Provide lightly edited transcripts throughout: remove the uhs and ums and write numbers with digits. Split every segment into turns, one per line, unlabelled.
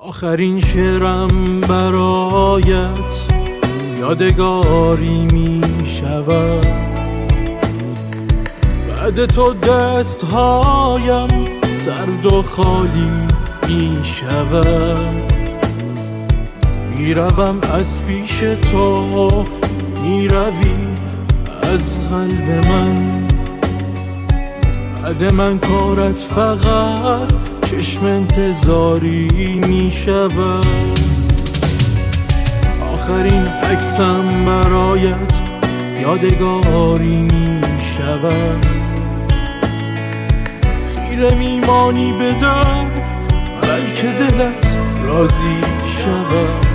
آخرین شعرم برایت یادگاری می شود. بعد تو دستهایم سرد و خالی می شود. میروم از پیش تو، میروی از قلب من. بعد من کارت فقط چشم انتظاری می شود. آخرین عکسم برایت یادگاری می شود. خیره میمانی به در بلکه دلت راضی شود.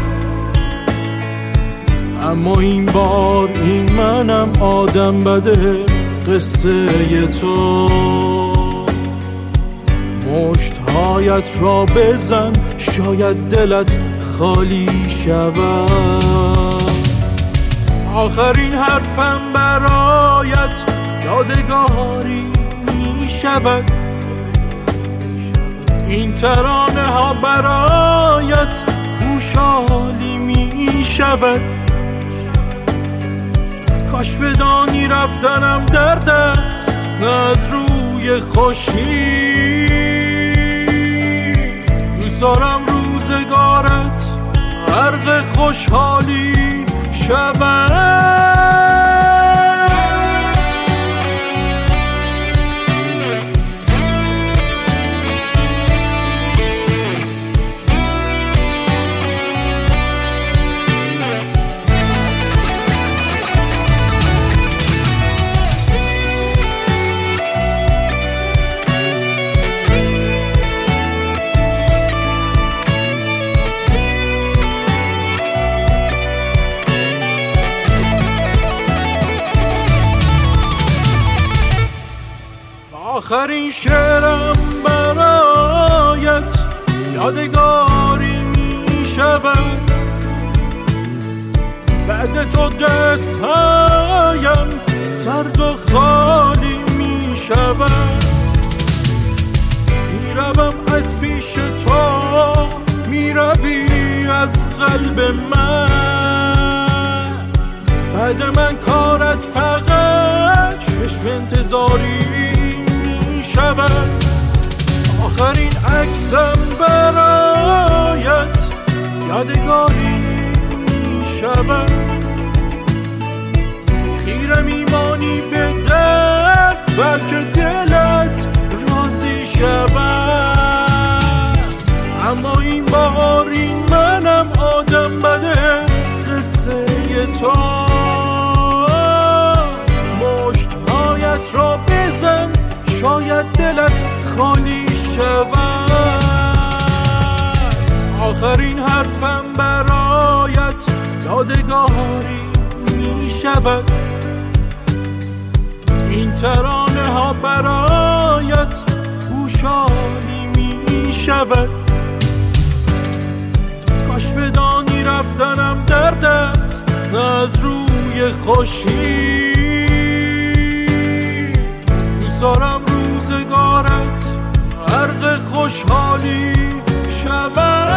اما این بار این منم آدم بده قصه تو. مشتهایت را بزن شاید دلت خالی شود. آخرین حرفم برایت یادگاری می شود. این ترانه ها برایت خوشحالی می شود. کاش بدانی رفتنم درد است نه از روی خوشی. دوست دارم روزگارت غرق خوشحالی شود. آخرین شعرم برایت یادگاری می شود. بعد تو دستهایم سرد و خالی می شود. میروم از پیش تو، میروی از قلب من. بعد من کارت فقط چشم انتظاری شود. آخرین عکسم برایت یادگاری می شود. خیره میمانی به در بلکه دلت راضی شود. اما این بار این منم آدم بده قصه تو. مشتهایت را بزن شاید دلت خالی شود. آخرین حرفم برایت یادگاری می شود. این ترانه ها برایت خوشحالی می شود. کاش بدانی رفتنم درد است نه از روی خوشی. دوست دارم روزگارت غرق خوشحالی شود.